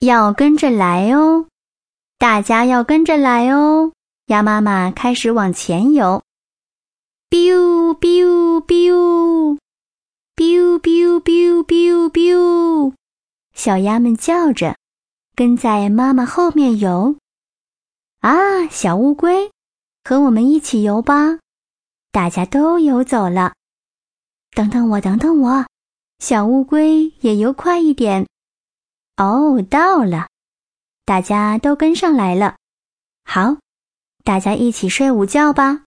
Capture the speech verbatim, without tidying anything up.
要跟着来哦，大家要跟着来哦。鸭妈妈开始往前游。biu biu biu biu biu biu biu biu， 小鸭们叫着，跟在妈妈后面游。啊，小乌龟，和我们一起游吧。大家都游走了。等等我，等等我，小乌龟也游快一点。哦，到了，大家都跟上来了。好，大家一起睡午觉吧。